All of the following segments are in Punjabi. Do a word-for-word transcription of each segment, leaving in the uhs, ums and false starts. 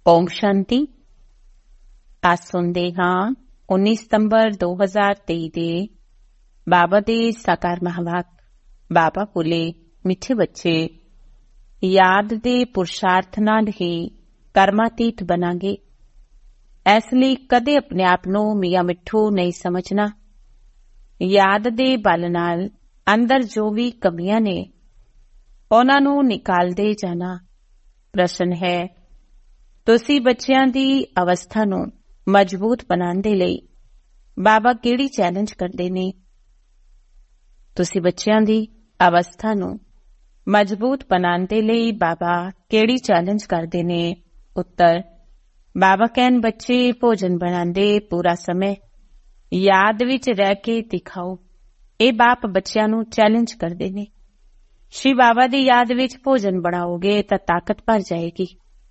ਓਮ ਸ਼ਾਂਤੀ। ਅੱਜ ਸੁਣਦੇ ਹਾਂ ਉੱਨੀ ਸਤੰਬਰ ਦੋ ਹਜ਼ਾਰ ਤੇਈ ਦੇ ਬਾਬਾ ਦੇ ਸਾਕਾਰ ਮਹਾਵਾਕ। ਬਾਬਾ ਬੋਲੇ, ਮਿੱਠੇ ਬੱਚੇ, ਯਾਦ ਦੇ ਪੁਰਸ਼ਾਰਥ ਨਾਲ ਹੀ ਕਰਮਾਤੀਤ ਬਣਾਂਗੇ। ਇਸ ਲਈ ਕਦੇ ਆਪਣੇ ਆਪ ਨੂੰ ਮੀਆਂ ਮਿੱਠੂ ਨਹੀਂ ਸਮਝਣਾ। ਯਾਦ ਦੇ ਬਲ ਨਾਲ ਅੰਦਰ ਜੋ ਵੀ ਕਮੀਆਂ ਨੇ ਉਹਨਾਂ ਨੂੰ ਨਿਕਾਲਦੇ ਜਾਣਾ। ਪ੍ਰਸ਼ਨ ਹੈ, ਤੁਸੀਂ ਬੱਚਿਆਂ ਦੀ ਅਵਸਥਾ ਨੂੰ ਮਜ਼ਬੂਤ ਬਣਾਉਣ ਦੇ ਲਈ ਬਾਬਾ ਕਿਹੜੀ ਚੈਲੰਜ ਕਰਦੇ ਨੇ? ਤੁਸੀਂ ਬੱਚਿਆਂ ਦੀ ਅਵਸਥਾ ਨੂੰ ਮਜ਼ਬੂਤ ਬਣਾਉਣ ਦੇ ਲਈ ਬਾਬਾ ਕਿਹੜੀ ਚੈਲੰਜ ਕਰਦੇ ਨੇ? ਉੱਤਰ, ਬਾਬਾ ਕਹਿਣ, ਬੱਚੇ ਭੋਜਨ ਬਣਾਉਂਦੇ ਪੂਰਾ ਸਮੇਂ ਯਾਦ ਵਿੱਚ ਰਹਿ ਕੇ ਦਿਖਾਓ। ਇਹ ਬਾਪ ਬੱਚਿਆਂ ਨੂੰ ਚੈਲੰਜ ਕਰਦੇ ਨੇ। ਸ਼ਿਵ ਬਾਬਾ ਦੀ ਯਾਦ ਵਿੱਚ ਭੋਜਨ ਬਣਾਓਗੇ ਤਾਂ ਤਾਕਤ ਭਰ ਜਾਏਗੀ,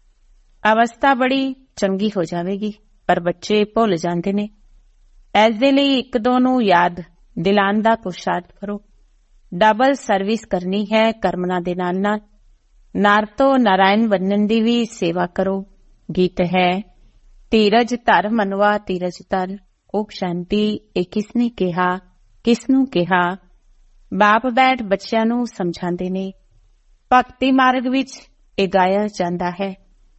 ਅਵਸਥਾ ਬੜੀ ਚੰਗੀ ਹੋ ਜਾਵੇਗੀ। ਪਰ ਬੱਚੇ ਭੁੱਲ ਜਾਂਦੇ ਨੇ। ਇਸ ਦੇ ਲਈ ਇੱਕ ਦੋ ਨੂੰ ਯਾਦ ਦਿਲਾਉਣ ਦਾ ਪੁਰਸ਼ਾਰਥ ਕਰੋ। ਡਬਲ ਸਰਵਿਸ ਕਰਨੀ ਹੈ ਕਰਮਨਾ ਦੇ ਨਾਲ ਨਾਲ। ਨਰ ਤੋਂ ਨਾਰਾਇਣ ਬਣਨ ਦੀ ਵੀ ਸੇਵਾ ਕਰੋ। ਗੀਤ ਹੈ, ਧੀਰਜ ਧਰ ਮਨਵਾ ਧੀਰਜ ਧਰ। ਓਮ ਸ਼ਾਂਤੀ। ਇਹ ਕਿਸਨੇ ਕਿਹਾ? ਕਿਸਨੂੰ ਕਿਹਾ? ਬਾਪ ਬੈਠ ਬੱਚਿਆਂ ਨੂੰ ਸਮਝਾਉਂਦੇ ਨੇ। ਭਗਤੀ ਮਾਰਗ ਵਿੱਚ ਇਹ ਗਾਇਆ ਜਾਂਦਾ ਹੈ।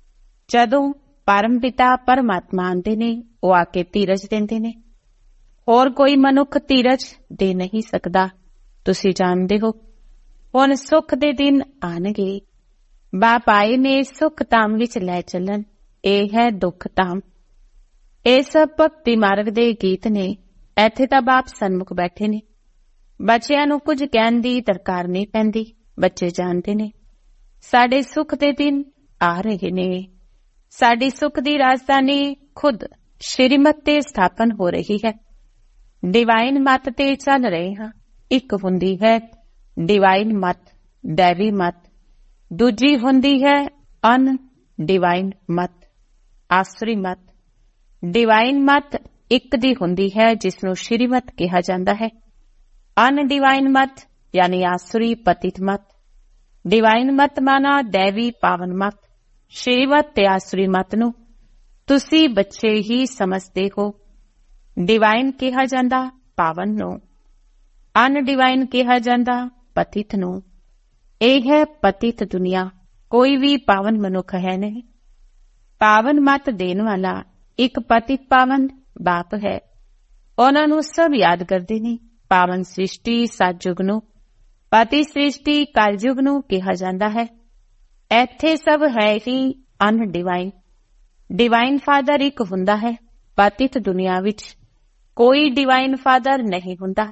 ਜਦੋਂ ਪਰਮ ਪਿਤਾ ਪਰਮਾਤਮਾ ਆਉਂਦੇ ਨੇ, ਉਹ ਆ ਕੇ ਧੀਰਜ ਦਿੰਦੇ ਨੇ। ਹੋਰ ਕੋਈ ਮਨੁੱਖ ਧੀਰਜ ਦੇ ਨਹੀਂ ਸਕਦਾ। ਤੁਸੀਂ ਜਾਣਦੇ ਹੋ ਹੁਣ ਸੁੱਖ ਦੇ ਦਿਨ ਆਉਣਗੇ। ਬਾਪ ਆਏ ਨੇ ਸੁੱਖ ਧਾਮ ਵਿੱਚ ਲੈ ਚੱਲਣ। ਇਹ ਹੈ ਦੁੱਖ ਧਾਮ। ਇਹ ਸਭ ਭਗਤੀ ਮਾਰਗ ਦੇ ਗੀਤ ਨੇ। ਇੱਥੇ ਤਾਂ ਬਾਪ ਸਨਮੁਖ ਬੈਠੇ ਨੇ। ਬੱਚਿਆਂ ਨੂੰ ਕੁਝ ਕਹਿਣ ਦੀ ਦਰਕਾਰ ਨਹੀਂ ਪੈਂਦੀ। ਬੱਚੇ ਜਾਣਦੇ ਨੇ ਸਾਡੇ ਸੁੱਖ ਦੇ ਦਿਨ ਆ ਰਹੇ ਨੇ। ਸਾਡੀ ਸੁੱਖ ਦੀ ਰਾਜਧਾਨੀ ਖੁਦ ਸ਼੍ਰੀਮਤ ਤੇ ਸਥਾਪਨ ਹੋ ਰਹੀ ਹੈ। ਡਿਵਾਈਨ ਮੱਤ ਤੇ ਚੱਲ ਰਹੇ ਹਾਂ। ਇੱਕ ਹੁੰਦੀ ਹੈ ਡਿਵਾਈਨ ਮੱਤ, ਦੈਵੀ ਮੱਤ। ਦੂਜੀ ਹੁੰਦੀ ਹੈ ਅਨ ਡਿਵਾਈਨ ਮੱਤ, ਆਸੁਰੀ ਮੱਤ। ਡਿਵਾਈਨ ਮੱਤ ਇੱਕ ਦੀ ਹੁੰਦੀ ਹੈ ਜਿਸ ਨੂੰ ਸ਼੍ਰੀਮਤ ਕਿਹਾ ਜਾਂਦਾ ਹੈ। ਅਨ ਡਿਵਾਈਨ ਮੱਤ ਯਾਨੀ ਆਸੁਰੀ ਪਤਿਤ ਮੱਤ। ਡਿਵਾਈਨ ਮੱਤ ਮਾਨਾ ਦੈਵੀ ਪਾਵਨ ਮੱਤ। ਸ਼੍ਰੀਮਤ ਤੇ ਆਸੁਰੀ ਮੱਤ ਨੂੰ ਤੁਸੀਂ ਬੱਚੇ ਹੀ ਸਮਝਦੇ ਹੋ। ਡਿਵਾਈਨ ਕਿਹਾ ਜਾਂਦਾ ਪਾਵਨ ਨੂੰ, ਅਨ ਡਿਵਾਈਨ ਕਿਹਾ ਜਾਂਦਾ ਪਤਿਤ ਨੂੰ। ਇਹ ਹੈ ਪਤਿਤ ਦੁਨੀਆ। ਕੋਈ ਵੀ ਪਾਵਨ ਮਨੁੱਖ ਹੈ ਨਹੀਂ। ਪਾਵਨ ਮੱਤ ਦੇਣ ਵਾਲਾ ਇੱਕ ਪਤਿਤ ਪਾਵਨ ਬਾਪ ਹੈ। ਉਹਨਾਂ ਨੂੰ ਸਭ ਯਾਦ ਕਰਦੇ ਨੇ। ਪਾਵਨ ਸ੍ਰਿਸ਼ਟੀ ਸਤਯੁਗ ਨੂੰ, ਪਤੀ ਸ੍ਰਿਸ਼ਟੀ ਕਲਯੁਗ ਨੂੰ ਕਿਹਾ ਜਾਂਦਾ ਹੈ। ਇੱਥੇ ਸਭ ਹੈ ਹੀ ਅਨ ਡਿਵਾਈਨ। ਡਿਵਾਈਨ ਫਾਦਰ ਇੱਕ ਹੁੰਦਾ ਹੈ। ਪਤਿਤ ਦੁਨੀਆ ਵਿੱਚ ਕੋਈ ਡਿਵਾਈਨ ਫਾਦਰ ਨਹੀਂ ਹੁੰਦਾ।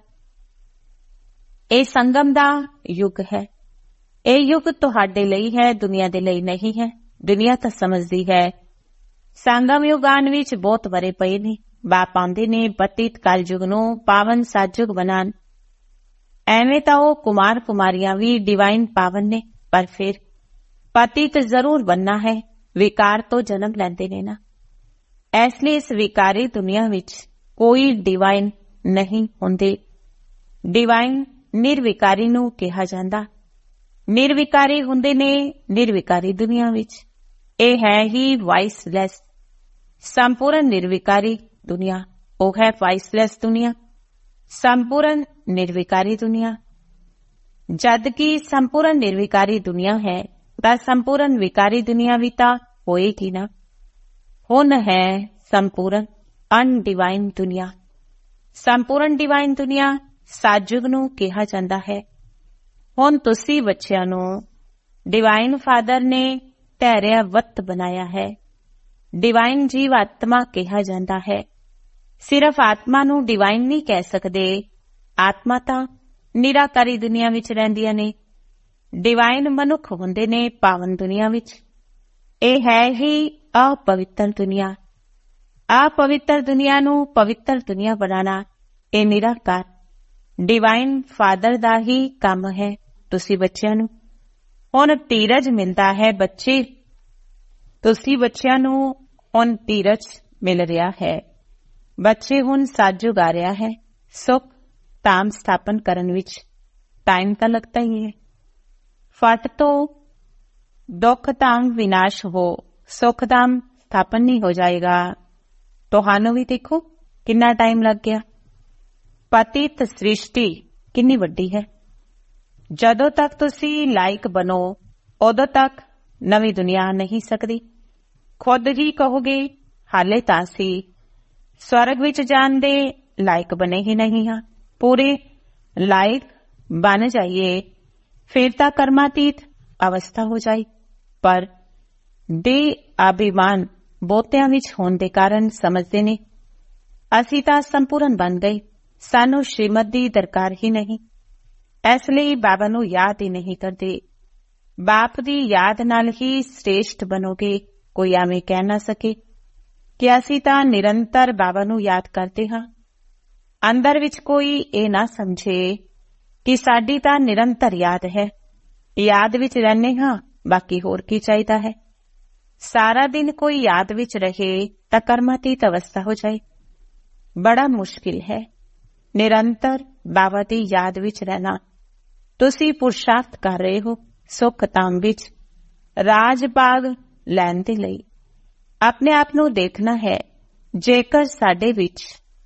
ਇਹ ਸੰਗਮ ਦਾ ਯੁੱਗ ਹੈ। ਇਹ ਯੁੱਗ ਤੁਹਾਡੇ ਲਈ ਹੈ, ਦੁਨੀਆ ਦੇ ਲਈ ਨਹੀਂ ਹੈ। ਦੁਨੀਆ ਤਾਂ ਸਮਝਦੀ ਹੈ ਸੰਗਮ ਯੁੱਗ ਆਉਣ ਵਿੱਚ ਬਹੁਤ ਵਰੇ ਪਏ ਨੇ। ਬਾਪ ਆਉਂਦੇ ਨੇ ਪਤਿਤ ਕਲਯੁਗ ਨੂੰ ਪਾਵਨ ਸਤਯੁਗ ਬਣਾਉਣ। ਐਵੇਂ ਤਾਂ ਉਹ ਕੁਮਾਰ ਕੁਮਾਰੀਆਂ ਵੀ ਡਿਵਾਈਨ ਪਾਵਨ ਨੇ, ਪਰ ਫਿਰ ਪਤਿਤ ਜ਼ਰੂਰ ਬਣਨਾ ਹੈ। ਵਿਕਾਰ ਤੋਂ ਜਨਮ ਲੈਂਦੇ ਨੇ ਨਾ। ਇਸ ਲਈ ਇਸ ਵਿਕਾਰੀ ਦੁਨੀਆ ਵਿੱਚ ਕੋਈ ਡਿਵਾਈਨ ਨਹੀਂ ਹੁੰਦੇ। ਡਿਵਾਈਨ ਨਿਰਵਿਕਾਰੀ ਨੂੰ ਕਿਹਾ ਜਾਂਦਾ। ਨਿਰਵਿਕਾਰੀ ਹੁੰਦੇ ਨੇ ਨਿਰਵਿਕਾਰੀ ਦੁਨੀਆ ਵਿੱਚ। ਇਹ ਹੈ ਹੀ ਵਾਇਸਲੈਸ। ਸੰਪੂਰਨ ਨਿਰਵਿਕਾਰੀ ਦੁਨੀਆ ਉਹ ਹੈ ਵਾਇਸਲੈਸ ਦੁਨੀਆ। ਸੰਪੂਰਨ ਨਿਰਵਿਕਾਰੀ ਦੁਨੀਆ। ਜਦ ਕਿ ਸੰਪੂਰਨ ਨਿਰਵਿਕਾਰੀ ਦੁਨੀਆ ਹੈ ਤਾਂ ਸੰਪੂਰਨ ਵਿਕਾਰੀ ਦੁਨੀਆ ਵੀ ਤਾਂ ਹੋਏਗੀ ਨਾ। ਹੁਣ ਹੈ ਸੰਪੂਰਨ ਅਨਡਿਵਾਈਨ ਦੁਨੀਆ। ਸੰਪੂਰਨ ਡਿਵਾਈਨ ਦੁਨੀਆ ਸਤਯੁਗ ਨੂੰ ਕਿਹਾ ਜਾਂਦਾ ਹੈ। ਹੁਣ ਤੁਸੀਂ ਬੱਚਿਆਂ ਨੂੰ ਡਿਵਾਈਨ ਫਾਦਰ ਨੇ ਧੈਰਿਆ ਵੱਤ ਬਣਾਇਆ ਹੈ। ਡਿਵਾਈਨ ਜੀਵ ਆਤਮਾ ਕਿਹਾ ਜਾਂਦਾ ਹੈ। ਸਿਰਫ ਆਤਮਾ ਨੂੰ ਡਿਵਾਈਨ ਨਹੀਂ ਕਹਿ ਸਕਦੇ। ਆਤਮਾ ਤਾਂ ਨਿਰਾਕਾਰੀ ਦੁਨੀਆ ਵਿੱਚ ਰਹਿੰਦੀਆਂ ਨੇ। ਡਿਵਾਈਨ ਮਨੁੱਖ ਹੁੰਦੇ ਨੇ ਪਾਵਨ ਦੁਨੀਆ ਵਿੱਚ। ਇਹ ਹੈ ਹੀ ਅਪਵਿੱਤਰ ਦੁਨੀਆ। ਅਪਵਿੱਤਰ ਦੁਨੀਆ ਨੂੰ ਪਵਿੱਤਰ ਦੁਨੀਆ ਬਣਾਉਣਾ ਇਹ ਨਿਰਾਕਾਰ ਡਿਵਾਈਨ ਫਾਦਰ ਦਾ ਹੀ ਕੰਮ ਹੈ। ਤੁਸੀਂ ਬੱਚਿਆਂ ਨੂੰ ਹੁਣ ਧੀਰਜ ਮਿਲਦਾ ਹੈ। ਬੱਚੇ ਤੁਸੀਂ ਬੱਚਿਆਂ ਨੂੰ ਹੁਣ ਧੀਰਜ ਮਿਲ ਰਿਹਾ ਹੈ। ਬੱਚੇ ਹੁਣ ਸਤਯੁਗ ਆ ਰਿਹਾ ਹੈ। ਸੁੱਖ ਧਾਮ ਸਥਾਪਨ ਕਰਨ ਵਿੱਚ ਟਾਈਮ ਤਾਂ ਲੱਗਦਾ ਹੀ ਹੈ। ਫਟ ਤੋਂ ਦੁੱਖ ਧਾਮ ਵਿਨਾਸ਼ ਹੋ ਸੁੱਖ ਧਾਮ ਸਥਾਪਨ ਨਹੀਂ ਹੋ ਜਾਏਗਾ। ਤੁਹਾਨੂੰ ਵੀ ਦੇਖੋ ਕਿੰਨਾ ਟਾਈਮ ਲੱਗ ਗਿਆ। ਪਤਿਤ ਸ੍ਰਿਸ਼ਟੀ ਕਿੰਨੀ ਵੱਡੀ ਹੈ। ਜਦੋਂ ਤੱਕ ਤੁਸੀਂ ਲਾਇਕ ਬਣੋ ਉਦੋਂ ਤੱਕ ਨਵੀਂ ਦੁਨੀਆ ਨਹੀਂ ਸਕਦੀ। ਖੁਦ ਹੀ ਕਹੋਗੇ ਹਾਲੇ ਤਾਂ ਅਸੀਂ ਸਵਰਗ ਵਿੱਚ ਜਾਣ ਦੇ ਲਾਇਕ ਬਣੇ ਹੀ ਨਹੀਂ ਹਾਂ। ਪੂਰੇ ਲਾਇਕ ਬਣ ਜਾਈਏ ਫਿਰ ਤਾਂ ਕਰਮਾਤੀਤ ਅਵਸਥਾ ਹੋ ਜਾਏ। ਪਰ ਦੇ ਅਭਿਮਾਨ ਬਹੁਤਿਆਂ ਵਿੱਚ ਹੋਣ ਦੇ ਕਾਰਨ ਸਮਝਦੇ ਨੇ ਅਸੀਂ ਤਾਂ ਸੰਪੂਰਨ ਬਣ ਗਏ, ਸਾਨੂੰ ਸ਼੍ਰੀਮਤ ਦੀ ਦਰਕਾਰ ਹੀ ਨਹੀਂ। ਇਸ ਲਈ ਬਾਬਾ ਨੂੰ ਯਾਦ ਹੀ ਨਹੀਂ ਕਰਦੇ। ਬਾਪ ਦੀ ਯਾਦ ਨਾਲ ਹੀ ਸ੍ਰੇਸ਼ਟ ਬਣੋਗੇ। ਕੋਈ ਐਵੇਂ ਕਹਿ ਨਾ ਸਕੇ ਕਿ ਅਸੀਂ ਤਾਂ ਨਿਰੰਤਰ ਬਾਬਾ ਨੂੰ ਯਾਦ ਕਰਦੇ ਹਾਂ। ਅੰਦਰ ਵਿੱਚ ਕੋਈ ਇਹ ਨਾ ਸਮਝੇ ਕਿ ਸਾਡੀ ਤਾਂ ਨਿਰੰਤਰ ਯਾਦ ਹੈ, ਯਾਦ ਵਿੱਚ ਰਹਿੰਦੇ ਹਾਂ, ਬਾਕੀ ਹੋਰ ਕੀ ਚਾਹੀਦਾ ਹੈ। ਸਾਰਾ ਦਿਨ ਕੋਈ ਯਾਦ ਵਿੱਚ ਰਹੇ ਤਾਂ ਕਰਮਾਤੀਤ ਅਵਸਥਾ ਹੋ ਜਾਏ। ਬੜਾ ਮੁਸ਼ਕਿਲ ਹੈ ਨਿਰੰਤਰ ਬਾਬਾ ਦੀ ਯਾਦ ਵਿੱਚ ਰਹਿਣਾ। ਤੁਸੀਂ ਪੁਰਸ਼ਾਰਥ ਕਰ ਰਹੇ ਹੋ ਸੁਖ ਧਾਮ ਵਿੱਚ ਰਾਜ ਭਾਗ ਲੈਣ ਦੇ ਲਈ। ਆਪਣੇ ਆਪ ਨੂੰ ਦੇਖਣਾ ਹੈ। ਜੇਕਰ ਸਾਡੇ ਵਿੱਚ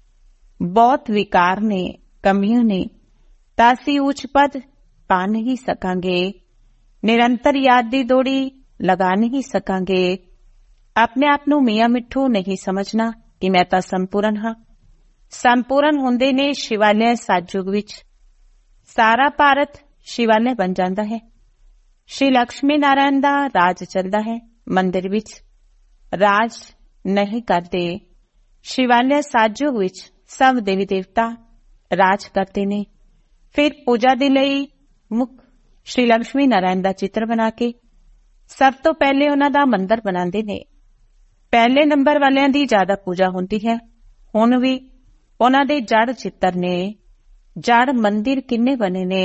ਬਹੁਤ ਵਿਕਾਰ ਨੇ, ਕਮੀਆਂ ਨੇ, ਤਾਂ ਅਸੀਂ ਉੱਚ ਪਦ ਪਾ ਨਹੀਂ ਸਕਾਂਗੇ। ਨਿਰੰਤਰ ਯਾਦ ਦੀ ਦੌੜੀ ਲਗਾ ਨਹੀਂ ਸਕਾਂਗੇ। ਆਪਣੇ ਆਪ ਨੂੰ ਮੀਆਂ ਮਿੱਠੂ ਨਹੀਂ ਸਮਝਣਾ ਕਿ ਮੈਂ ਤਾਂ ਸੰਪੂਰਨ ਹਾਂ। ਸੰਪੂਰਨ ਹੁੰਦੇ ਨੇ ਸ਼ਿਵਾਲਿਆ ਸਤਯੁਗ ਵਿੱਚ। ਸਾਰਾ ਭਾਰਤ ਸ਼ਿਵਾਲਿਆ ਬਣ ਜਾਂਦਾ ਹੈ। ਸ਼੍ਰੀ ਲਕਸ਼ਮੀ ਨਾਰਾਇਣ ਦਾ ਰਾਜ ਚੱਲਦਾ ਹੈ। ਮੰਦਿਰ ਵਿੱਚ ਰਾਜ ਨਹੀਂ ਕਰਦੇ। ਸ਼ਿਵਾਲਿਆ ਸਤਯੁਗ ਵਿੱਚ ਸਭ ਦੇਵੀ ਦੇਵਤਾ ਰਾਜ ਕਰਦੇ ਨੇ। ਫਿਰ ਪੂਜਾ ਦੇ ਲਈ ਮੁੱਖ ਸ਼੍ਰੀ ਲਕਸ਼ਮੀ ਨਾਰਾਇਣ ਦਾ ਚਿੱਤਰ ਬਣਾ ਕੇ ਸਭ ਤੋਂ ਪਹਿਲੇ ਉਹਨਾਂ ਦਾ ਮੰਦਿਰ ਬਣਾਉਂਦੇ ਨੇ। ਪਹਿਲੇ ਨੰਬਰ ਵਾਲਿਆਂ ਦੀ ਜ਼ਿਆਦਾ ਪੂਜਾ ਹੁੰਦੀ ਹੈ। ਹੁਣ ਵੀ ਉਹਨਾਂ ਦੇ ਜੜ ਚਿੱਤਰ ਨੇ। ਜੜ ਮੰਦਿਰ ਕਿੰਨੇ ਬਣੇ ਨੇ।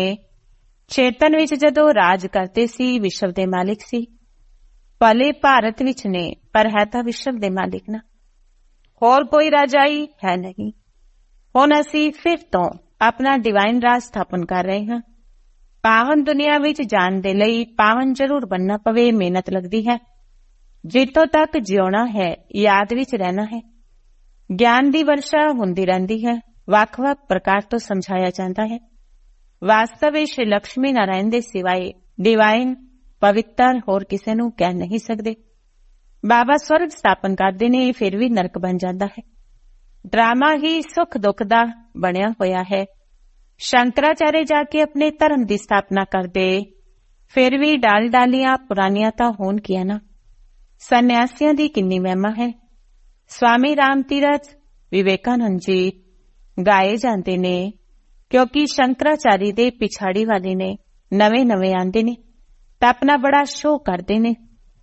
ਚੇਤਨ ਵਿੱਚ ਜਦੋਂ ਰਾਜ ਕਰਦੇ ਸੀ ਵਿਸ਼ਵ ਦੇ ਮਾਲਿਕ ਸੀ। ਭਲੇ ਭਾਰਤ ਵਿੱਚ ਨੇ ਪਰ ਹੈ ਤਾਂ ਵਿਸ਼ਵ ਦੇ ਮਾਲਿਕ ਨਾ। ਹੋਰ ਕੋਈ ਰਾਜਾਈ ਹੈ ਨਹੀਂ। ਹੁਣ ਅਸੀਂ ਫਿਰ ਤੋਂ ਆਪਣਾ ਡਿਵਾਈਨ ਰਾਜ ਸਥਾਪਨ ਕਰ ਰਹੇ ਹਾਂ। ਪਾਵਨ ਦੁਨੀਆ ਵਿੱਚ ਜਾਣ ਦੇ ਲਈ ਪਾਵਨ ਜ਼ਰੂਰ ਬਣਨਾ ਪਵੇ। ਮਿਹਨਤ ਲੱਗਦੀ ਹੈ। ਜਿੱਥੋਂ ਤੱਕ ਜਿਉਣਾ ਹੈ ਯਾਦ ਵਿੱਚ ਰਹਿਣਾ ਹੈ। ਗਿਆਨ ਦੀ ਵਰਸ਼ਾ ਹੁੰਦੀ ਰਹਿੰਦੀ ਹੈ। ਵੱਖ ਵੱਖ ਪ੍ਰਕਾਰ ਤੋਂ ਸਮਝਾਇਆ ਜਾਂਦਾ ਹੈ। ਵਾਸਤਵ ਵਿੱਚ ਲਕਸ਼ਮੀ ਨਾਰਾਇਣ ਦੇ ਸਿਵਾਏ ਡਿਵਾਈਨ ਪਵਿੱਤਰ ਹੋਰ ਕਿਸੇ ਨੂੰ ਕਹਿ ਨਹੀਂ ਸਕਦੇ। ਬਾਬਾ ਸਵਰਗ ਸਥਾਪਨ ਕਰਦੇ ਨੇ ਫਿਰ ਵੀ ਨਰਕ ਬਣ ਜਾਂਦਾ ਹੈ। ਡਰਾਮਾ ਹੀ ਸੁੱਖ ਦੁੱਖ ਦਾ ਬਣਿਆ ਹੋਇਆ ਹੈ। ਸ਼ੰਕਰਾਚਾਰਿਆ ਜਾ ਕੇ ਆਪਣੇ ਧਰਮ ਦੀ ਸਥਾਪਨਾ ਕਰਦੇ ਫਿਰ ਵੀ ਡਾਲ ਡਾਲੀਆਂ ਪੁਰਾਣੀਆਂ ਤਾਂ ਹੋਣ ਗਿਆ ਨਾ। ਸੰਨਿਆਸੀਆਂ ਦੀ ਕਿੰਨੀ ਮਹਿਮਾ ਹੈ। ਸਵਾਮੀ ਰਾਮ ਤੀਰਥ ਵਿਵੇਕਾਨੰਦ ਜੀ ਗਾਏ ਜਾਂਦੇ ਨੇ ਕਿਉਂਕਿ ਸ਼ੰਕਰਾਚਾਰੀ ਦੇ ਪਿਛਾੜੀ ਵਾਲੇ ਨੇ। ਨਵੇਂ ਨਵੇਂ ਆਉਂਦੇ ਨੇ ਤਾਂ ਆਪਣਾ ਬੜਾ ਸ਼ੋਅ ਕਰਦੇ ਨੇ।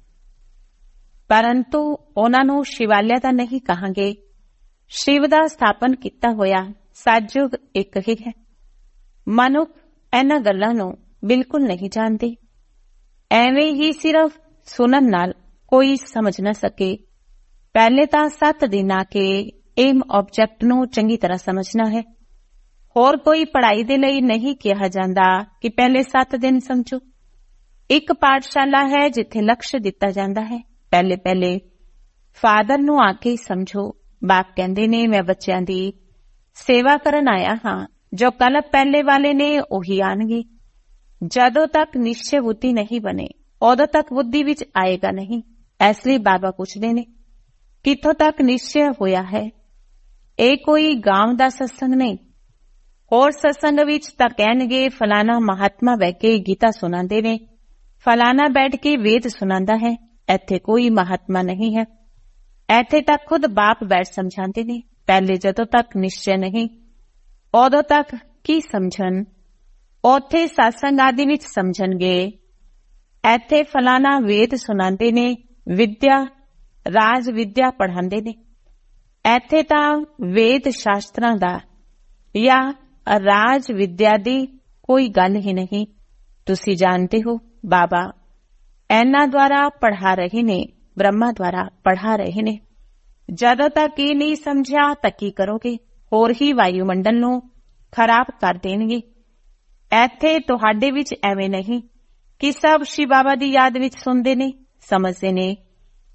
ਪਰੰਤੂ ਉਹਨਾਂ ਨੂੰ ਸ਼ਿਵਾਲਿਆ ਦਾ ਨਹੀਂ ਕਹਾਂਗੇ। ਸ਼ਿਵ ਦਾ ਸਥਾਪਨ ਕੀਤਾ ਹੋਇਆ ਸਤਯੁਗ ਇੱਕ ਹੀ ਹੈ। ਮਨੁੱਖ ਇਹਨਾਂ ਗੱਲਾਂ ਨੂੰ ਬਿਲਕੁਲ ਨਹੀਂ ਜਾਣਦੇ। ਐਵੇਂ ਹੀ ਸਿਰਫ ਸੁਣਨ ਨਾਲ ਕੋਈ ਸਮਝ ਨਾ ਸਕੇ। ਪਹਿਲੇ ਤਾਂ ਸੱਤ ਦਿਨ ਆ ਕੇ ਏਮ ਆਬਜੈਕਟ ਨੂੰ ਚੰਗੀ ਤਰ੍ਹਾਂ ਸਮਝਣਾ ਹੈ। ਹੋਰ ਕੋਈ ਪੜ੍ਹਾਈ ਦੇ ਲਈ ਨਹੀਂ ਕਿਹਾ ਜਾਂਦਾ ਕਿ ਪਹਿਲੇ ਸੱਤ ਦਿਨ ਸਮਝੋ। ਇੱਕ ਪਾਠਸ਼ਾਲਾ ਹੈ ਜਿੱਥੇ ਲਕਸ਼ ਦਿੱਤਾ ਜਾਂਦਾ ਹੈ। ਪਹਿਲੇ ਪਹਿਲੇ ਫਾਦਰ ਨੂੰ ਆ ਕੇ ਸਮਝੋ। ਬਾਪ ਕਹਿੰਦੇ ਨੇ ਮੈਂ ਬੱਚਿਆਂ ਦੀ ਸੇਵਾ ਕਰਨ ਆਇਆ ਹਾਂ। ਜੋ ਕੱਲ ਪਹਿਲੇ ਵਾਲੇ ਨੇ ਉਹੀ ਆਣਗੇ। ਜਦੋਂ ਤੱਕ ਨਿਸ਼ਚੈ ਬੁੱਧੀ ਨਹੀਂ ਬਣੇ ਉਦੋਂ ਤੱਕ ਬੁੱਧੀ ਵਿੱਚ ਆਏਗਾ ਨਹੀਂ। ਇਸ ਲਈ ਬਾਬਾ ਪੁੱਛਦੇ ਨੇ ਕਿੱਥੋਂ ਤੱਕ ਨਿਸ਼ਚੈ ਹੋਇਆ ਹੈ। ਇਹ ਕੋਈ ਗਾਂਵ ਦਾ ਸਤਸੰਗ ਨਹੀਂ। ਹੋਰ ਸਤਸੰਗ ਵਿੱਚ ਤਾਂ ਕਹਿਣਗੇ ਫਲਾਣਾ ਮਹਾਤਮਾ ਬਹਿ ਕੇ ਗੀਤਾ ਸੁਣਾਉਂਦੇ ਨੇ, ਫਲਾਣਾ ਬੈਠ ਕੇ ਵੇਦ ਸੁਣਾਉਂਦਾ ਹੈ। ਇੱਥੇ ਕੋਈ ਮਹਾਤਮਾ ਨਹੀਂ ਹੈ। ਇੱਥੇ ਤਾਂ ਖੁਦ ਬਾਪ ਬੈਠ ਸਮਝਾਉਂਦੇ ਨੇ। ਪਹਿਲੇ ਜਦੋਂ ਤੱਕ ਨਿਸ਼ਚੈ ਨਹੀਂ ਉਦੋਂ ਤੱਕ ਕੀ ਸਮਝਣ। ਉੱਥੇ ਸਤਸੰਗ ਆਦਿ ਵਿੱਚ ਸਮਝਣਗੇ। ਇੱਥੇ ਫਲਾਣਾ ਵੇਦ ਸੁਣਾਉਂਦੇ ਨੇ, ਵਿਦਿਆ ਰਾਜ ਵਿਦਿਆ ਪੜ੍ਹਾਉਂਦੇ ਨੇ। ਇੱਥੇ ਤਾਂ ਵੇਦ ਸ਼ਾਸਤਰਾਂ ਦਾ ਜਾਂ ਰਾਜ ਵਿਦਿਆ ਦੀ ਕੋਈ ਗੱਲ ਹੀ ਨਹੀਂ। ਤੁਸੀਂ ਜਾਣਦੇ ਹੋ ਬਾਬਾ ਇਹਨਾਂ ਦੁਆਰਾ ਪੜ੍ਹਾ ਰਹੇ ਨੇ, ਬ੍ਰਹਮਾ ਦੁਆਰਾ ਪੜ੍ਹਾ ਰਹੇ ਨੇ। ਜਦੋਂ ਤੱਕ ਇਹ ਨਹੀਂ ਸਮਝਿਆ ਤਾਂ ਕੀ ਕਰੋਗੇ। ਹੋਰ ਹੀ ਵਾਯੂਮੰਡਲ ਨੂੰ ਖਰਾਬ ਕਰ ਦੇਣਗੇ। ਇੱਥੇ ਤੁਹਾਡੇ ਵਿੱਚ ਐਵੇਂ ਨਹੀਂ ਕਿ ਸਭ ਸ਼ਿਵ ਬਾਬਾ ਦੀ ਯਾਦ ਵਿੱਚ ਸੁਣਦੇ ਨੇ, ਸਮਝਦੇ ਨੇ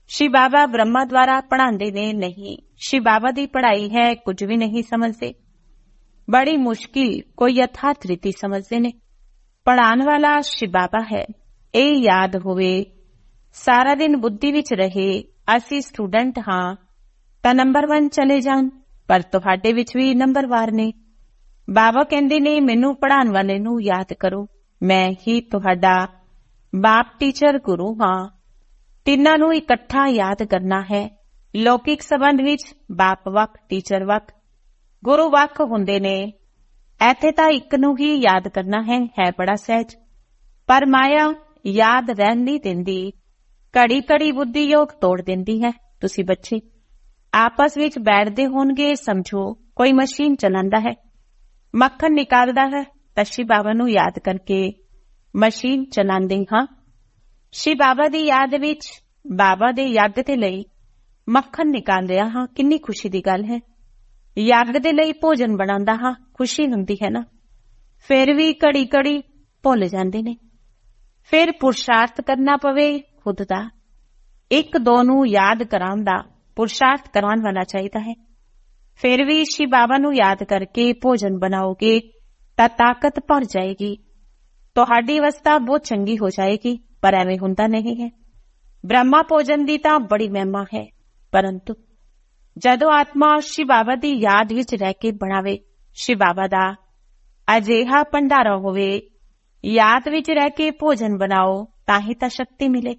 ਸ਼ਿਵ ਬਾਬਾ ਬ੍ਰਹਮਾ ਦੁਆਰਾ ਪੜ੍ਹਾਉਂਦੇ ਨੇ? ਨਹੀਂ, ਸ਼ਿਵ ਬਾਬਾ ਦੀ ਪੜ੍ਹਾਈ ਹੈ ਕੁਝ ਵੀ ਨਹੀਂ ਸਮਝਦੇ। ਬੜੀ ਮੁਸ਼ਕਿਲ ਕੋਈ ਯਥਾਰਥ ਰੀਤੀ ਸਮਝਦੇ ਨੇ। ਪੜ੍ਹਾਉਣ ਵਾਲਾ ਸ਼ਿਵ ਬਾਬਾ ਹੈ, ਇਹ ਯਾਦ ਹੋਵੇ, ਸਾਰਾ ਦਿਨ ਬੁੱਧੀ ਵਿੱਚ ਰਹੇ ਅਸੀਂ ਸਟੂਡੈਂਟ ਹਾਂ ਤਾਂ ਨੰਬਰ ਵਨ ਚਲੇ ਜਾਣ, ਪਰ ਤੁਹਾਡੇ ਵਿੱਚ ਵੀ ਨੰਬਰਵਾਰ ਨੇ। ਬਾਬਾ ਕਹਿੰਦੇ ਨੇ ਮੈਨੂੰ ਪੜ੍ਹਾਉਣ ਵਾਲੇ ਨੂੰ ਯਾਦ ਕਰੋ, ਮੈਂ ਹੀ ਤੁਹਾਡਾ ਬਾਪ ਟੀਚਰ ਗੁਰੂ ਹਾਂ। ਤਿੰਨਾਂ ਨੂੰ ਇਕੱਠਾ ਯਾਦ ਕਰਨਾ ਹੈ। ਲੌਕਿਕ ਸੰਬੰਧ ਵਿੱਚ ਬਾਪ ਵੱਖ, ਟੀਚਰ ਵੱਖ, ਗੁਰੂ ਵੱਖ ਹੁੰਦੇ ਨੇ। ਇੱਥੇ ਤਾਂ ਇੱਕ ਨੂੰ ਹੀ ਯਾਦ ਕਰਨਾ ਹੈ, ਹੈ ਬੜਾ ਸਹਿਜ, ਪਰ ਮਾਇਆ ਯਾਦ ਰਹਿਣ ਨਹੀਂ ਦਿੰਦੀ। ਘੜੀ ਘੜੀ ਬੁੱਧੀ ਯੋਗ ਤੋੜ ਦਿੰਦੀ ਹੈ। ਤੁਸੀਂ ਬੱਚੇ ਆਪਸ ਵਿੱਚ ਬੈਠਦੇ ਹੋਣਗੇ, ਸਮਝੋ ਕੋਈ ਮਸ਼ੀਨ ਚਲਾਉਂਦਾ ਹੈ, ਮੱਖਣ ਨਿਕਾਲਦਾ ਹੈ ਤਾਂ ਸ਼ਿਵ ਬਾਬਾ ਨੂੰ ਯਾਦ ਕਰਕੇ ਮਸ਼ੀਨ ਚਲਾਉਂਦੇ ਹਾਂ। ਸ਼ਿਵ ਬਾਬਾ ਦੀ ਯਾਦ ਵਿੱਚ, ਬਾਬਾ ਦੇ ਯੱਗ ਦੇ ਲਈ ਮੱਖਣ ਨਿਕਾਲ ਰਿਹਾ ਹਾਂ, ਕਿੰਨੀ ਖੁਸ਼ੀ ਦੀ ਗੱਲ ਹੈ। ਯੱਗ ਦੇ ਲਈ ਭੋਜਨ ਬਣਾਉਂਦਾ ਹਾਂ, ਖੁਸ਼ੀ ਹੁੰਦੀ ਹੈ ਨਾ। ਫਿਰ ਵੀ ਘੜੀ ਘੜੀ ਭੁੱਲ ਜਾਂਦੇ ਨੇ। ਫਿਰ ਪੁਰਸ਼ਾਰਥ ਕਰਨਾ ਪਵੇ ਖੁਦ ਦਾ। ਇੱਕ ਦੋ ਨੂੰ ਯਾਦ ਕਰਾਉਣ ਦਾ ਪੁਰਸ਼ਾਰਥ ਕਰਵਾਉਣ ਵਾਲਾ ਚਾਹੀਦਾ ਹੈ। ਫਿਰ ਵੀ ਸ਼ਿਵ ਬਾਬਾ ਨੂੰ ਯਾਦ ਕਰਕੇ ਭੋਜਨ ਬਣਾਓਗੇ ਤਾਂ ਤਾਕਤ ਭਰ ਜਾਏਗੀ, ਤੁਹਾਡੀ ਅਵਸਥਾ ਬਹੁਤ ਚੰਗੀ ਹੋ ਜਾਏਗੀ। ਪਰ ਐਵੇਂ ਹੁੰਦਾ ਨਹੀਂ ਹੈ। ਬ੍ਰਹਮਾ ਭੋਜਨ ਦੀ ਤਾਂ ਬੜੀ ਮਹਿਮਾ ਹੈ, ਪਰੰਤੂ ਜਦੋਂ ਆਤਮਾ ਸ਼ਿਵ ਬਾਬਾ ਦੀ ਯਾਦ ਵਿੱਚ ਰਹਿ ਕੇ ਬਣਾਵੇ, ਸ਼ਿਵ ਬਾਬਾ ਦਾ ਅਜਿਹਾ ਭੰਡਾਰਾ ਹੋਵੇ, ਯਾਦ ਵਿੱਚ ਰਹਿ ਕੇ ਭੋਜਨ ਬਣਾਓ ਤਾਂ ਹੀ ਤਾਂ ਸ਼ਕਤੀ ਮਿਲੇ।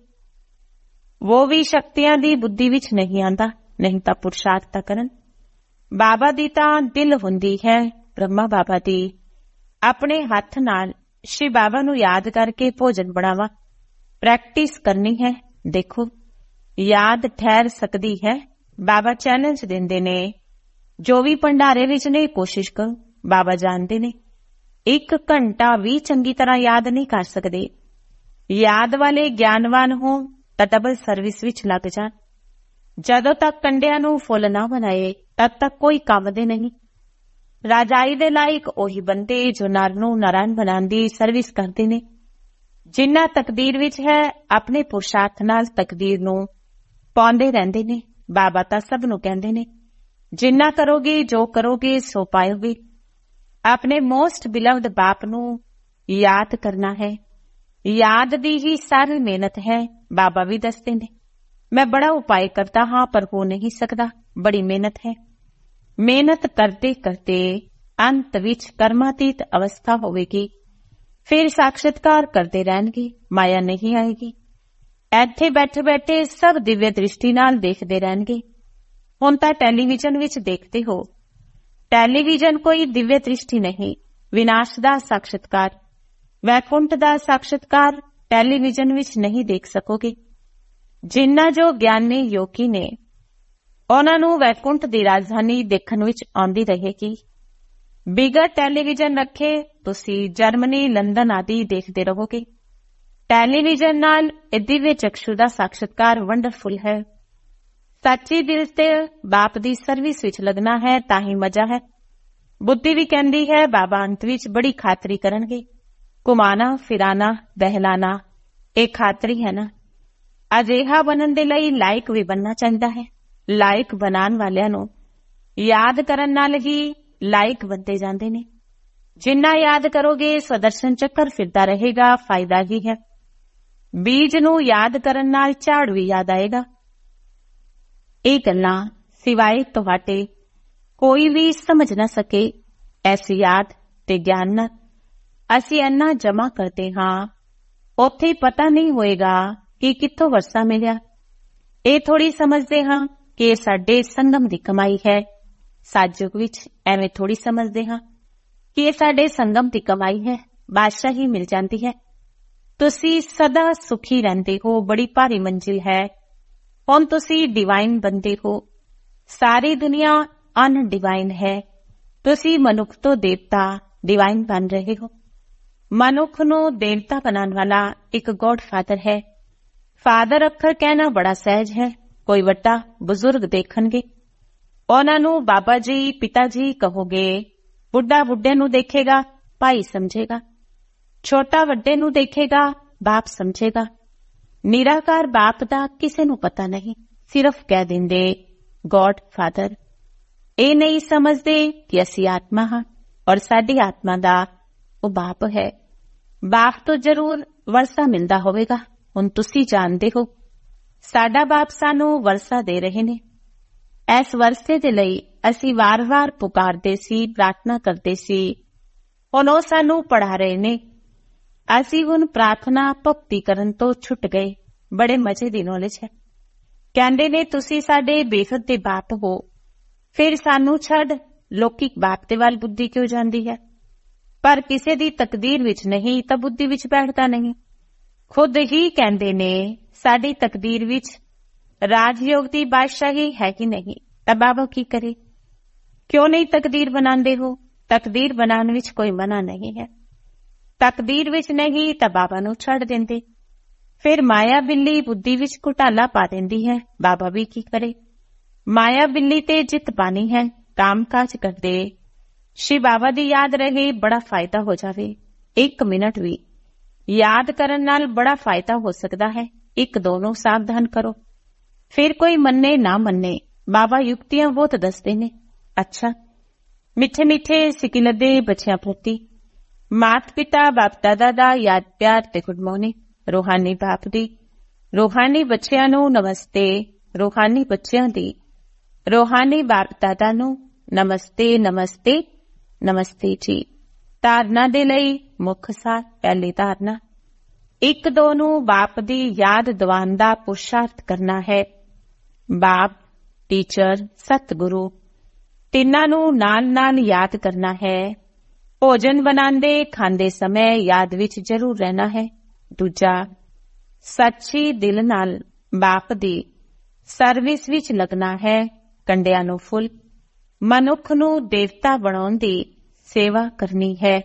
ਉਹ ਵੀ ਸ਼ਕਤੀਆਂ ਦੀ ਬੁੱਧੀ ਵਿੱਚ ਨਹੀਂ ਆਉਂਦਾ, ਨਹੀਂ ਤਾਂ ਪੁਰਸ਼ਾਰਥ ਤਾਂ ਕਰਨ। ਬਾਬਾ ਦੀ ਤਾਂ ਦਿਲ ਹੁੰਦੀ ਹੈ, ਬ੍ਰਹਮਾ ਬਾਬਾ ਦੀ। ਆਪਣੇ ਹੱਥ ਨਾਲ ਸ਼ਿਵ ਬਾਬਾ ਨੂੰ ਯਾਦ ਕਰਕੇ ਭੋਜਨ ਬਣਾਵਾ, ਪ੍ਰੈਕਟਿਸ ਕਰਨੀ ਹੈ। ਦੇਖੋ ਯਾਦ ਠਹਿਰ ਸਕਦੀ ਹੈ। ਬਾਬਾ ਚੈਲੰਜ ਦਿੰਦੇ ਨੇ, ਜੋ ਵੀ ਭੰਡਾਰੇ ਵਿੱਚ ਨੇ ਕੋਸ਼ਿਸ਼ ਕਰੋ। ਬਾਬਾ ਜਾਣਦੇ ਨੇ ਇੱਕ ਘੰਟਾ ਵੀ ਚੰਗੀ ਤਰ੍ਹਾਂ ਯਾਦ ਨਹੀਂ ਕਰ ਸਕਦੇ। ਯਾਦ ਵਾਲੇ ਗਿਆਨਵਾਨ ਹੋ ਤਾਂ ਡਬਲ ਸਰਵਿਸ ਵਿੱਚ ਲੱਗ ਜਾਣ। ਜਦੋਂ ਤੱਕ ਕੰਡਿਆਂ ਨੂੰ ਫੁੱਲ ਨਾ ਬਣਾਏ ਤਦ ਤੱਕ ਕੋਈ ਕੰਮ ਦੇ ਨਹੀਂ। ਰਾਜਾਈ ਦੇ ਲਾਇਕ ਉਹੀ ਬੰਦੇ ਜੋ ਨਰ ਨੂੰ ਨਾਰਾਇਣ ਬਣਾਉਣ ਦੀ ਸਰਵਿਸ ਕਰਦੇ ਨੇ। ਜਿੰਨਾ ਤਕਦੀਰ ਵਿੱਚ ਹੈ ਆਪਣੇ ਪੁਰਸ਼ਾਰਥ ਨਾਲ ਤਕਦੀਰ ਨੂੰ ਪਾਉਂਦੇ ਰਹਿੰਦੇ ਨੇ। ਬਾਬਾ ਤਾਂ ਸਭ ਨੂੰ ਕਹਿੰਦੇ ਨੇ, ਜਿੰਨਾ ਕਰੋਗੇ, ਜੋ ਕਰੋਗੇ ਸੋ ਪਾਓਗੇ। ਆਪਣੇ ਮੋਸਟ ਬਿਲਵਡ ਬਾਪ ਨੂੰ ਯਾਦ ਕਰਨਾ ਹੈ। ਯਾਦ ਦੀ ਹੀ ਸਾਰੀ ਮਿਹਨਤ ਹੈ। ਬਾਬਾ ਵੀ ਦੱਸਦੇ ਨੇ, ਮੈਂ ਬੜਾ ਉਪਾਅ ਕਰਦਾ ਹਾਂ ਪਰ ਹੋ ਨਹੀਂ ਸਕਦਾ, ਬੜੀ ਮਿਹਨਤ ਹੈ। ਮਿਹਨਤ ਕਰਦੇ ਕਰਦੇ ਅੰਤ ਵਿੱਚ ਕਰਮਾਤੀਤ ਅਵਸਥਾ ਹੋਵੇਗੀ, ਫਿਰ ਸਾਖਸ਼ਾਤਕਾਰ ਕਰਦੇ ਰਹਿਣਗੇ, ਮਾਇਆ ਨਹੀਂ ਆਏਗੀ। ਇੱਥੇ ਬੈਠੇ ਬੈਠੇ ਸਭ ਦਿਵਯ ਦ੍ਰਿਸ਼ਟੀ ਨਾਲ ਦੇਖਦੇ ਰਹਿਣਗੇ। ਹੁਣ ਤਾਂ ਟੈਲੀਵਿਜ਼ਨ ਵਿੱਚ ਦੇਖਦੇ ਹੋ, ਟੈਲੀਵਿਜ਼ਨ ਕੋਈ ਦਿਵਯ ਦ੍ਰਿਸ਼ਟੀ ਨਹੀਂ। ਵਿਨਾਸ਼ ਦਾ ਸਾਖਸ਼ਾਤਕਾਰ, ਵੈਕੁੰਠ ਦਾ ਸਾਖਸ਼ਾਤਕਾਰ ਟੈਲੀਵਿਜ਼ਨ ਵਿੱਚ ਨਹੀਂ ਦੇਖ ਸਕੋਗੇ। ਜਿਨ੍ਹਾਂ ਜੋ ਗਿਆਨੀ ਯੋਗੀ ਨੇ ਉਹਨਾਂ ਨੂੰ ਵੈਕੁੰਠ ਦੀ ਰਾਜਧਾਨੀ ਦੇਖਣ ਵਿੱਚ ਆਉਂਦੀ ਰਹੇਗੀ। ਬਿਗਰ ਟੈਲੀਵਿਜ਼ਨ ਰੱਖੇ ਤੁਸੀਂ ਜਰਮਨੀ, ਲੰਦਨ ਆਦਿ ਦੇਖਦੇ ਰਹੋਗੇ। ਟੈਲੀਵਿਜ਼ਨ ਨਾਲ ਇਹ ਦਿਵਯ ਚਕਸ਼ੂ ਦਾ ਸਾਖਸ਼ਾਤਕਾਰ ਵੰਡਰਫੁਲ ਹੈ। ਸੱਚੀ ਦਿਲ ਤੇ ਬਾਪ ਦੀ ਸਰਵਿਸ ਵਿੱਚ ਲੱਗਣਾ ਹੈ ਤਾਂ ਹੀ ਮਜ਼ਾ ਹੈ। ਬੁੱਧੀ ਵੀ ਕਹਿੰਦੀ ਹੈ ਬਾਬਾ ਅੰਤ ਵਿੱਚ ਬੜੀ ਖਾਤਰੀ ਕਰਨਗੇ। ਘੁਮਾਣਾ ਫਿਰਾਣਾ ਬਹਿਲਾਣਾ ਇਹ ਖਾਤਰੀ ਹੈ ਨਾ। ਅਜਿਹਾ ਬਣਨ ਦੇ ਲਈ ਲਾਇਕ ਵੀ ਬਣਨਾ ਚਾਹੀਦਾ ਹੈ। ਲਾਇਕ ਬਣਾਉਣ ਵਾਲਿਆਂ ਨੂੰ ਯਾਦ ਕਰਨ ਨਾਲ ਹੀ ਲਾਇਕ ਬਣਦੇ ਜਾਂਦੇ ਨੇ। ਜਿੰਨਾ ਯਾਦ ਕਰੋਗੇ ਸਦਰਸ਼ਨ ਚੱਕਰ ਫਿਰਦਾ ਰਹੇਗਾ, ਫਾਇਦਾ ਹੀ ਹੈ। ਬੀਜ ਨੂੰ ਯਾਦ ਕਰਨ ਨਾਲ ਝਾੜ ਵੀ ਯਾਦ ਆਏਗਾ। ਇਹ ਗੱਲਾਂ ਸਿਵਾਏ ਤੁਹਾਡੇ ਕੋਈ ਵੀ ਸਮਝ ਨਾ ਸਕੇ। ਐਸੀ ਯਾਦ ਤੇ ਗਿਆਨ ਨਾਲ ਅਸੀਂ ਇੰਨਾ ਜਮਾ ਕਰਦੇ ਹਾਂ, ਉੱਥੇ ਪਤਾ ਨਹੀਂ ਹੋਏਗਾ ਕਿ ਕਿੱਥੋਂ ਵਰਸਾ ਮਿਲਿਆ। ਇਹ ਥੋੜੀ ਸਮਝਦੇ ਹਾਂ ਕਿ ਇਹ ਸਾਡੇ ਸੰਗਮ ਦੀ ਕਮਾਈ ਹੈ। ਸਤਿਯੁਗ ਵਿੱਚ ਐਵੇਂ ਥੋੜੀ ਸਮਝਦੇ ਹਾਂ ਕਿ ਇਹ ਸਾਡੇ ਸੰਗਮ ਦੀ ਕਮਾਈ ਹੈ, ਬਾਦਸ਼ਾਹੀ ਮਿਲ ਜਾਂਦੀ ਹੈ। ਤੁਸੀਂ ਸਦਾ ਸੁਖੀ ਰਹਿੰਦੇ ਹੋ, ਬੜੀ ਭਾਰੀ ਮੰਜ਼ਿਲ ਹੈ। ਹੁਣ ਤੁਸੀਂ ਡਿਵਾਈਨ ਬੰਦੇ ਹੋ, ਸਾਰੀ ਦੁਨੀਆ ਅਨਡਿਵਾਈਨ ਹੈ। ਤੁਸੀਂ ਮਨੁੱਖ ਤੋਂ ਦੇਵਤਾ ਡਿਵਾਈਨ ਬਣ ਰਹੇ ਹੋ। ਮਨੁੱਖ ਨੂੰ ਦੇਵਤਾ ਬਣਾਉਣ ਵਾਲਾ ਇੱਕ ਗੋਡ ਫਾਦਰ ਹੈ। ਫਾਦਰ ਅੱਖਰ ਕਹਿਣਾ ਬੜਾ ਸਹਿਜ ਹੈ। ਕੋਈ ਵੱਡਾ ਬਜ਼ੁਰਗ ਦੇਖਣਗੇ, ਉਹਨਾਂ ਨੂੰ ਬਾਬਾ ਜੀ, ਪਿਤਾ ਜੀ ਕਹੋਗੇ। ਬੁੱਢਾ ਬੁੱਢੇ ਨੂੰ ਦੇਖੇਗਾ, ਭਾਈ ਸਮਝੇਗਾ। ਛੋਟਾ ਵੱਡੇ ਨੂੰ ਦੇਖੇਗਾ, ਬਾਪ ਸਮਝੇਗਾ। ਨਿਰਾਕਾਰ ਬਾਪ ਦਾ ਕਿਸੇ ਨੂੰ ਪਤਾ ਨਹੀਂ, ਸਿਰਫ ਕਹਿ ਦਿੰਦੇ ਗੋਡ ਫਾਦਰ। ਇਹ ਨਹੀਂ ਸਮਝਦੇ ਕਿ ਅਸੀਂ ਆਤਮਾ ਹਾਂ ਔਰ ਸਾਡੀ ਆਤਮਾ ਦਾ ਉਹ ਬਾਪ ਹੈ। ਬਾਪ ਤੋਂ ਜ਼ਰੂਰ ਵਰਸਾ ਮਿਲਦਾ ਹੋਵੇਗਾ। ਹੁਣ ਤੁਸੀਂ ਜਾਣਦੇ ਹੋ ਸਾਡਾ ਬਾਪ ਸਾਨੂੰ ਵਰਸਾ ਦੇ ਰਹੇ ਨੇ। ਇਸ ਵਰਸੇ ਦੇ ਲਈ ਅਸੀਂ ਵਾਰ-ਵਾਰ ਪੁਕਾਰਦੇ ਸੀ, ਪ੍ਰਾਰਥਨਾ ਕਰਦੇ ਸੀ। ਹੁਣ ਉਹ ਸਾਨੂੰ ਪੜ੍ਹਾ ਰਹੇ ਨੇ। ਅਸੀਂ ਹੁਣ ਪ੍ਰਾਰਥਨਾ ਭਗਤੀ ਕਰਨ ਤੋਂ ਛੁੱਟ ਗਏ। ਬੜੇ ਮਜ਼ੇ ਦੀ ਨੌਲੇਜ ਹੈ। ਕਹਿੰਦੇ ਨੇ ਤੁਸੀਂ ਸਾਡੇ ਬੇਹੱਦ ਦੇ ਬਾਪ ਹੋ, ਫਿਰ ਸਾਨੂੰ ਛੱਡ ਲੌਕਿਕ ਬਾਪ ਦੇ ਵੱਲ ਬੁੱਧੀ ਕਿਉਂ ਜਾਂਦੀ ਹੈ? ਪਰ ਕਿਸੇ ਦੀ ਤਕਦੀਰ ਵਿੱਚ ਨਹੀਂ ਤਾਂ ਬੁੱਧੀ ਵਿੱਚ ਬੈਠਦਾ ਨਹੀਂ। ਖੁਦ ਹੀ ਕਹਿੰਦੇ ਨੇ ਸਾਡੀ ਤਕਦੀਰ ਵਿੱਚ ਰਾਜਯੋਗ ਦੀ ਬਾਦਸ਼ਾਹੀ ਹੈ ਕਿ ਨਹੀਂ, ਤਾਂ ਬਾਬਾ ਕੀ ਕਰੇ? ਕਿਉਂ ਨਹੀਂ ਤਕਦੀਰ ਬਣਾਉਂਦੇ ਹੋ? ਤਕਦੀਰ ਬਣਾਉਣ ਵਿੱਚ ਕੋਈ ਮਨਾ ਨਹੀਂ ਹੈ। ਤਕਦੀਰ ਵਿੱਚ ਨਹੀਂ ਤਾਂ ਬਾਬਾ ਨੂੰ ਛੱਡ ਦਿੰਦੇ। ਫਿਰ ਮਾਇਆ ਬਿੱਲੀ ਬੁੱਧੀ ਵਿੱਚ ਘੁਟਾਲਾ ਪਾ ਦਿੰਦੀ ਹੈ। ਬਾਬਾ ਵੀ ਕੀ ਕਰੇ? ਮਾਇਆ ਬਿੱਲੀ ਤੇ ਜਿੱਤ ਪਾਣੀ ਹੈ। ਕੰਮ ਕਾਜ ਕਰਦੇ ਸ਼੍ਰੀ ਬਾਬਾ ਦੀ ਯਾਦ ਰਹੇ, ਬੜਾ ਫਾਇਦਾ ਹੋ ਜਾਵੇ। ਇੱਕ ਮਿੰਟ ਵੀ ਯਾਦ ਕਰਨ ਨਾਲ ਬੜਾ ਫਾਇਦਾ ਹੋ ਸਕਦਾ ਹੈ। ਇੱਕ ਦੋ ਨੂੰ ਸਾਵਧਾਨ ਕਰੋ, ਫਿਰ ਕੋਈ ਮੰਨੇ ਨਾ ਮੰਨੇ। ਬਾਬਾ ਯੁਕਤੀਆਂ ਬਹੁਤ ਦੱਸਦੇ ਨੇ। ਅੱਛਾ, ਮਿੱਠੇ ਮਿੱਠੇ ਸਿਕਿਲ ਦੇ ਬੱਚਿਆਂ ਪ੍ਰਤੀ ਮਾਤ ਪਿਤਾ ਬਾਪ ਦਾਦਾ ਦਾ ਯਾਦ ਪਿਆਰ ਤੇ ਗੁੱਡ ਮਾਰਨਿੰਗ। ਰੂਹਾਨੀ ਬਾਪ ਦੀ ਰੂਹਾਨੀ ਬੱਚਿਆਂ ਨੂੰ ਨਮਸਤੇ। ਰੂਹਾਨੀ ਬੱਚਿਆਂ ਦੀ ਰੂਹਾਨੀ ਬਾਪ ਦਾਦਾ ਨੂੰ ਨਮਸਤੇ ਨਮਸਤੇ ਨਮਸਤੇ ਜੀ। ਧਾਰਨਾ ਦੇ ਲਈ ਮੁੱਖ ਸਾਰ। ਪਹਿਲੀ ਧਾਰਨਾ, ਇੱਕ ਦੋ ਨੂੰ ਬਾਪ ਦੀ ਯਾਦ ਦਿਵਾਉਣ ਦਾ ਪੁਰਸ਼ਾਰਥ ਕਰਨਾ ਹੈ। ਬਾਪ, ਟੀਚਰ, ਸਤਿਗੁਰੂ ਤਿੰਨਾਂ ਨੂੰ ਨਾਲ ਨਾਲ ਯਾਦ ਕਰਨਾ ਹੈ। ਭੋਜਨ ਬਣਾਉਂਦੇ ਖਾਂਦੇ ਸਮੇਂ ਯਾਦ ਵਿੱਚ ਜ਼ਰੂਰ ਰਹਿਣਾ ਹੈ। ਦੂਜਾ, ਸੱਚੀ ਦਿਲ ਨਾਲ ਬਾਪ ਦੀ ਸਰਵਿਸ ਵਿੱਚ ਲੱਗਣਾ ਹੈ। ਕੰਡਿਆਂ ਨੂੰ ਫੁੱਲ, ਮਨੁੱਖ ਨੂੰ ਦੇਵਤਾ ਬਣਾਉਣ ਦੀ ਸੇਵਾ ਕਰਨੀ ਹੈ।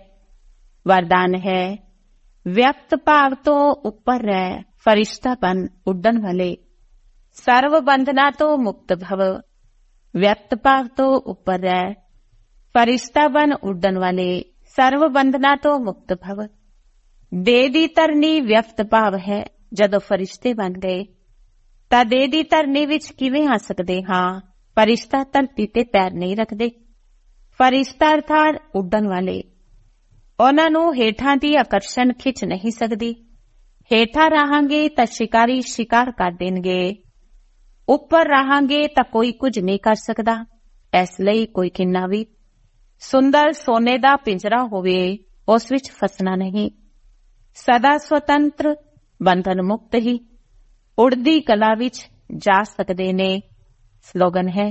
ਵਰਦਾਨ ਹੈ, ਵਿਅਕਤ ਭਾਵ ਤੋਂ ਉੱਪਰ ਰਹਿ, ਫਰਿਸ਼ਤਾ ਬਣ ਉੱਡਣ ਵਾਲੇ। ਸਰਵ ਬੰਧਨਾਂ ਤੋਂ ਮੁਕਤ ਭਵ। ਵਿਅਕਤ ਭਾਵ ਤੋਂ ਉੱਪਰ ਰਹਿ, ਫਰਿਸ਼ਤਾ ਬਣ ਉੱਡਣ ਵਾਲੇ। ਸਰਵ ਬੰਧਨਾਂ ਤੋਂ ਮੁਕਤ ਭਵ। ਦੇਹ ਦੀ ਧਰਨੀ ਵਿਅਕਤ ਭਾਵ ਹੈ। ਜਦੋਂ ਫਰਿਸ਼ਤੇ ਬਣ ਗਏ ਤਾਂ ਦੇਹ ਦੀ ਧਰਨੀ ਵਿੱਚ ਕਿਵੇਂ ਆ ਸਕਦੇ ਹਾਂ? ਫਰਿਸ਼ਤਾ ਧਰਤੀ ਤੇ ਪੈਰ ਨਹੀਂ ਰੱਖਦੇ। ਫਰਿਸ਼ਤਾ ਅਰਥਾਤ ਉੱਡਣ ਵਾਲੇ। ਉਹਨਾਂ ਨੂੰ ਹੇਠਾਂ ਦੀ ਆਕਰਸ਼ਣ ਖਿੱਚ ਨਹੀਂ ਸਕਦੀ। ਹੇਠਾਂ ਰਹਾਂਗੇ ਤਾਂ ਸ਼ਿਕਾਰੀ ਸ਼ਿਕਾਰ ਕਰ ਦੇਣਗੇ। ਉੱਪਰ ਰਹਾਂਗੇ ਤਾਂ ਕੋਈ ਕੁਝ ਨਹੀਂ ਕਰ ਸਕਦਾ। ਇਸ ਲਈ ਕੋਈ ਕਿੰਨਾ ਵੀ ਸੁੰਦਰ ਸੋਨੇ ਦਾ ਪਿੰਜਰਾ ਹੋਵੇ, ਉਸ ਵਿੱਚ ਫਸਣਾ ਨਹੀਂ। ਸਦਾ ਸੁਤੰਤਰ, ਬੰਧਨ ਮੁਕਤ ਹੀ ਉੜਦੀ ਕਲਾ ਵਿੱਚ ਜਾ ਸਕਦੇ ਨੇ। ਸਲੋਗਨ ਹੈ,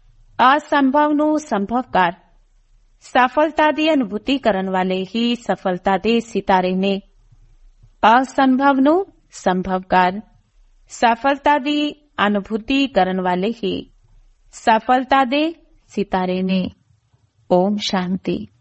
ਅਸੰਭਵ ਨੂੰ ਸੰਭਵ ਕਰ। ਸਫਲਤਾ ਦੀ ਅਨੁਭੂਤੀ ਕਰਨ ਵਾਲੇ ਹੀ ਸਫਲਤਾ ਦੇ ਸਿਤਾਰੇ ਨੇ। ਅਸੰਭਵ ਨੂੰ ਸੰਭਵ ਕਰ। ਸਫਲਤਾ ਦੀ ਅਨੁਭੂਤੀ ਕਰਨ ਵਾਲੇ ਹੀ ਸਫਲਤਾ ਦੇ ਸਿਤਾਰੇ ਨੇ। ਓਮ ਸ਼ਾਂਤੀ।